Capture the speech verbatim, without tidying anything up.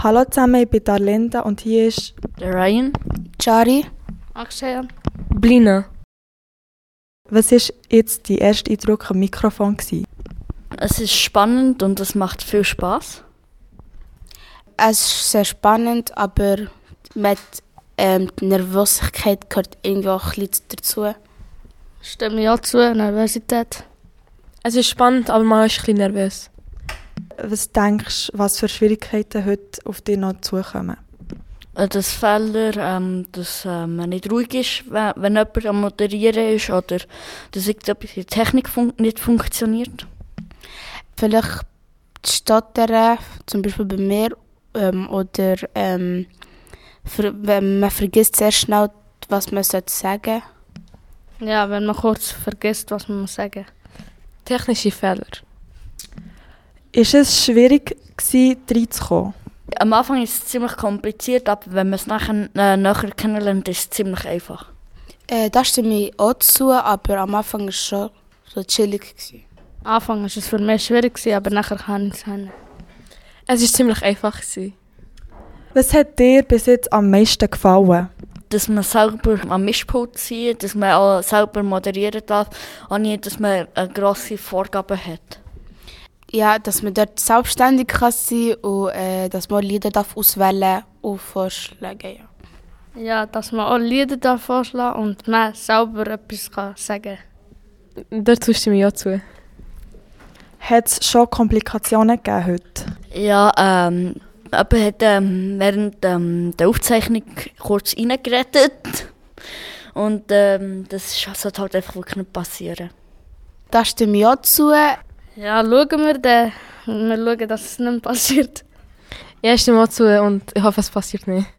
Hallo zusammen, ich bin Darlinda und hier ist der Ryan, Chari, Akshay, Blina. Was war jetzt dein erster Eindruck am Mikrofon gewesen? Es ist spannend und es macht viel Spaß. Es ist sehr spannend, aber mit ähm, die Nervosität gehört irgendwie auch ein bisschen dazu. Stimme ja zu, Nervosität. Es ist spannend, aber man ist ein bisschen nervös. Was denkst du, was für Schwierigkeiten heute auf dich noch zukommen? Das Fehler, ähm, dass äh, man nicht ruhig ist, wenn, wenn jemand am Moderieren ist oder dass irgendetwas in der Technik fun- nicht funktioniert. Vielleicht stottern, zum Beispiel bei mir, ähm, oder ähm, für, wenn man vergisst sehr schnell, was man sagen sollte. Ja, wenn man kurz vergisst, was man muss sagen. Technische Fehler. Ist es schwierig gewesen, reinzukommen? Am Anfang ist es ziemlich kompliziert, aber wenn man es nachher, äh, nachher kennenlernt, ist es ziemlich einfach. Äh, da stimme ich auch zu, aber am Anfang war es schon so chillig gewesen. Am Anfang war es für mich schwierig, aber nachher kann ich es hin. Es war ziemlich einfach gewesen. Was hat dir bis jetzt am meisten gefallen? Dass man selber am Mischpult zieht, dass man auch selber moderieren darf, und nicht, dass man eine grosse Vorgabe hat. Ja, dass man dort selbstständig kann sein und äh, dass man Lieder darf auswählen und vorschlagen. Ja. Ja, dass man auch Lieder da vorschlagen und man selber etwas kann sagen kann. Dazu stimme ich auch zu. Hat es schon Komplikationen gegeben heute? Ja, ähm, jemand hat ähm, während ähm, der Aufzeichnung kurz reingerettet. Und ähm, das sollte halt einfach wirklich nicht passieren. Da stimme ich auch zu. Ja, schauen wir dann. Wir schauen, dass es nicht passiert. Ja, ich stimme auch zu und ich hoffe, es passiert nicht.